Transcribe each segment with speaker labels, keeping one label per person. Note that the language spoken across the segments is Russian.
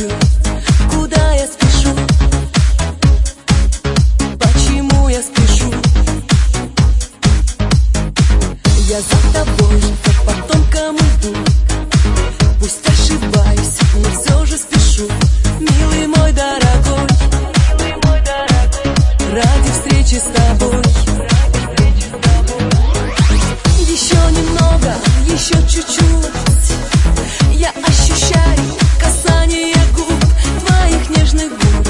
Speaker 1: любит, куда я спешу, почему я спешу. Я за тобой, как потомкам иду, пусть ошибаюсь, но все же спешу. Милый мой дорогой, ради встречи с тобой. Еще немного, еще чуть-чуть, я ощущаю касание губ, твоих нежных губ.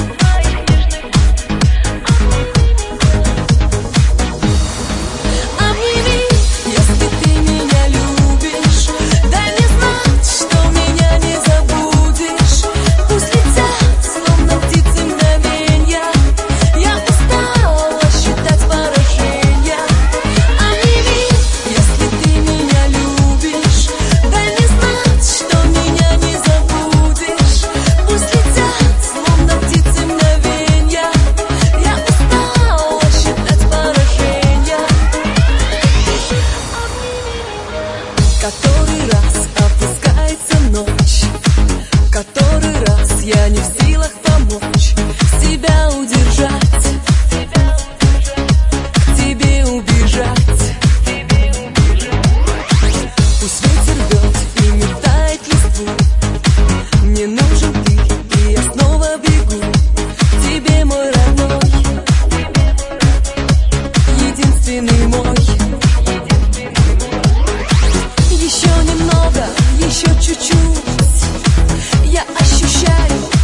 Speaker 1: Обними, если ты меня любишь, дай мне знать, что меня не забудешь. Пусть летят, словно птицы, мгновенья, я устала считать поражения. Обними, если ты меня любишь, дай мне знать, что меня не забудешь. Пусть летят, словно птицы, мгновенья, я устала считать поражения. Который раз опускается ночь, который раз я не в силах помочь себя удержать, к тебе убежать. Пусть ветер рвет и метает листву, мне нужен ты, и я снова бегу к тебе, мой родной, единственный мой. Еще немного, еще чуть-чуть, я ощущаю